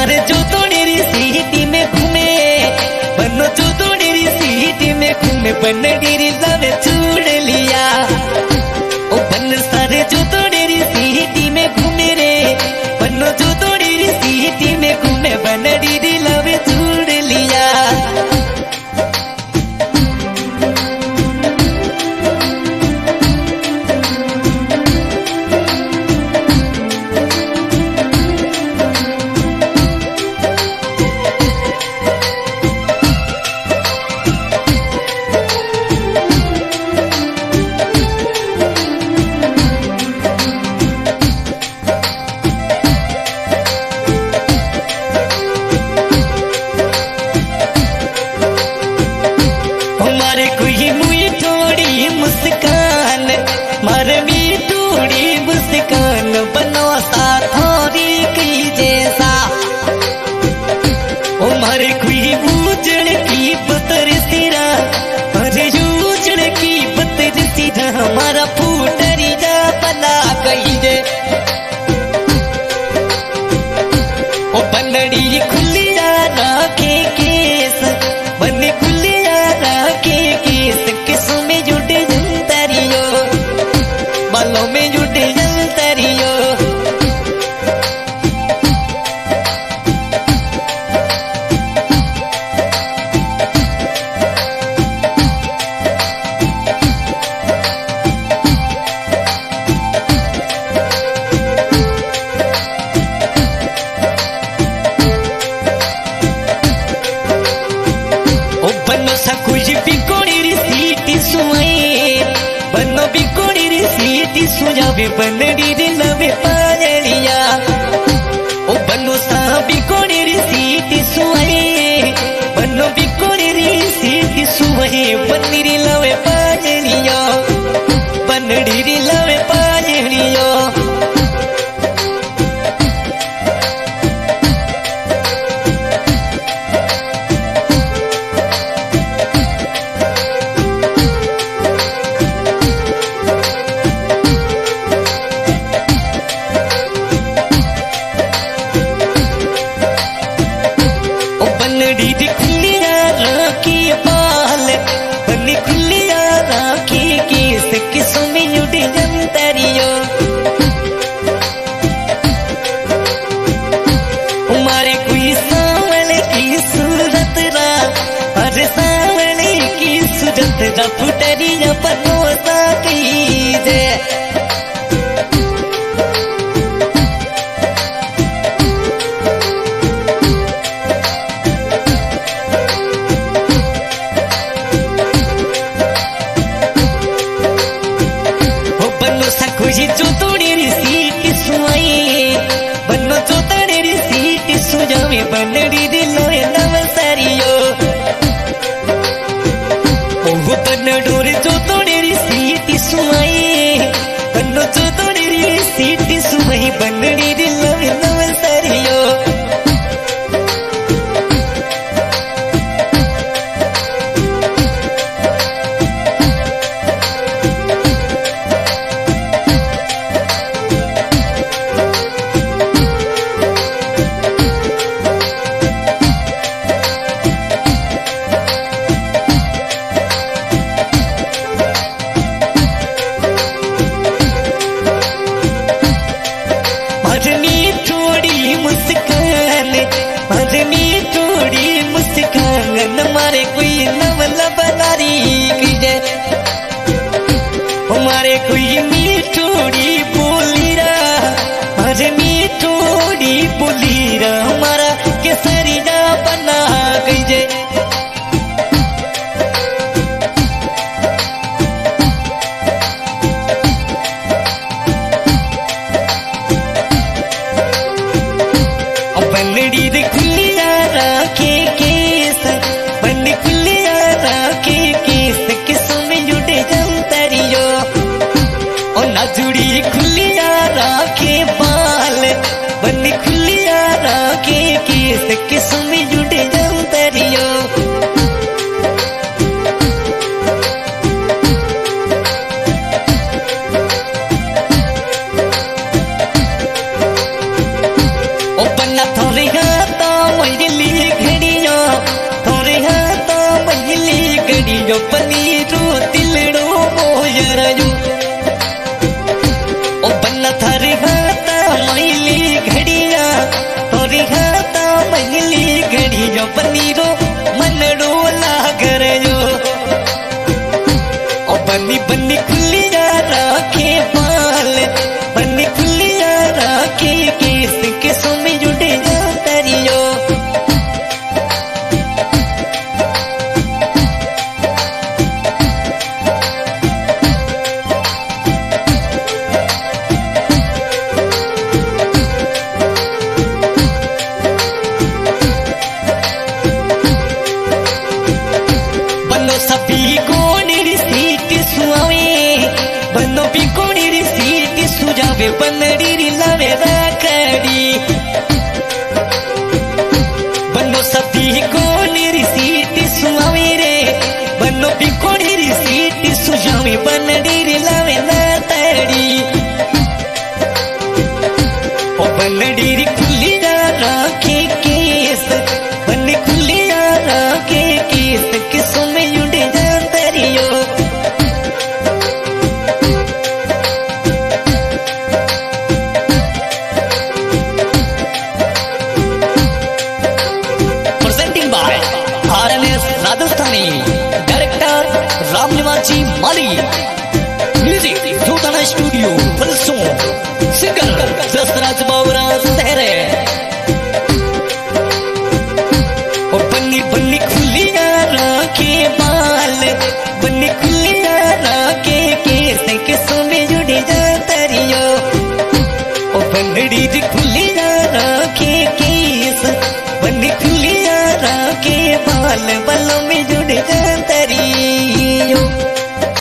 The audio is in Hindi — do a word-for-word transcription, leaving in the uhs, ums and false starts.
सारे जो तोड़ेरी सीटी में घूमे बनो जो तोड़ेरी सीटी में घूमे बन डेरी लवे चूड़ लिया ओ बन सारे जो तोड़ेरी सीटी में घूमे रे बनो जो तोड़ेरी सीटी में घूमे बन डेरी लवे चूड़ लिया। मारे कोई मुई थोड़ी मुस्कान मारे भी थोड़ी मुस्कान बनो सा थोड़ी की जैसा ओ मारे कोई उजड़ की पतर सिरा अरे उजड़ की पतर सिरा हमारा फूटरी जा बना गई दे ओ बनड़ी खुलिया राखे केस बने खुलिया राखे केस किसों में जुटे जंतरियो बालों में जुटे जंतरियो बनो सा कुछ बिकोड़ी री सीटी सुई बनो बिकोड़ी री सीटी सुजावे बनड़ी रे लवे पाजलिया ओ बनो सा बिकोड़ी री सीटी सुई बनो बिकोड़ी री सीटी सुई बनड़ी रे लवे पाजलिया बनड़ी रे लवे पाजलिया। बनड़ी दी खुलिया राखी बाल बनी खुलिया राखी केस किसों में जुटे जंतरियो मारे कोई सावले की सूरत रा अरे सावले की सूरत रा फुटरी जा पनोसा की जे खुशी जो तोड़ेरी सीटी सुई बनो जो तोड़ेरी सीटी सुजावे बनड़ी दिलो नवसरियो ओ बनडोर जो तोड़ेरी सीटी सुई बनो जो तोड़ेरी सीटी सुई बनड़ी दिलो नवसरियो। मरनी थोड़ी मुस्कान मरनी थोड़ी मुस्कान मारे कोई नवला बनारी कीजे हमारे कोई मीठोड़ी बोलीरा मरनी थोड़ी बोलीरा हमारा केसरिया बना कीजे बनड़ी दी खुलिया राखे केस बन खुलिया राखे केस किसों में जुटे जंतरियो और ना जुड़ी खुलिया राखे बाल बन खुलिया राखे केस किसों में जुटे जंतरियो। थोड़ी हाथ बनड़ी री खुलिया राखे केस बन खुलिया राखे केस किसों में उड़ जाता रियो presenting by RNS Rajasthani director Ramniwas ji Mali music Jotana studio फलसों सिंगर दसराज बावरा सहरे और बन्नी बन्नी खुलिया राखे बाल बन्नी खुलिया राखे केस किसों में जुड़े जाता रियो और बन्नड़ी दी खुलिया राखे केस बन्नी खुलिया राखे बाल बलों में